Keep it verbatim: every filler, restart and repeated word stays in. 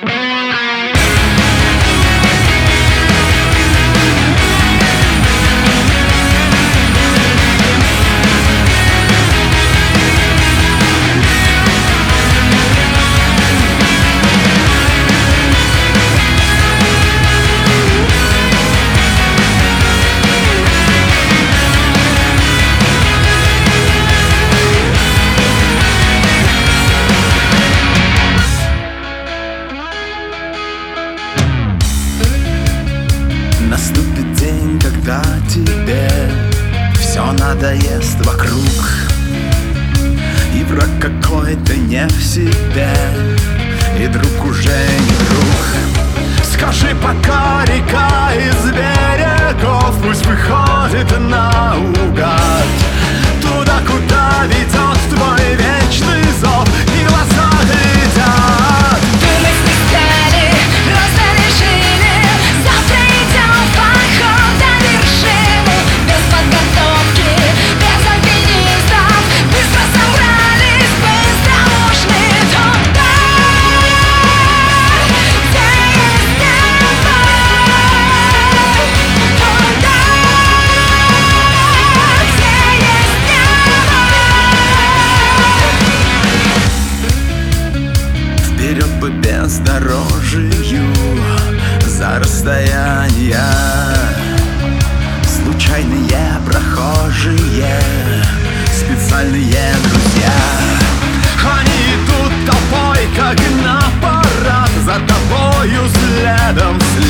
Наступит день, когда тебе все надоест вокруг, и враг какой-то не в себе, и друг уже не друг. Скажи пока, река из берегов пусть выходит наугад, туда, куда ведет твой вечный зов, и глаза глядят. Думать не стали, просто решили, завтра идем в поход на вершину. Без подготовки, без альпинистов, быстро собрались, быстро ушли туда, где есть небо. Туда, где есть небо. Вперед по бездорожью, за расстояния, случайные прохожие, специальные друзья. Они идут толпой, как на парад, за тобою следом, следом.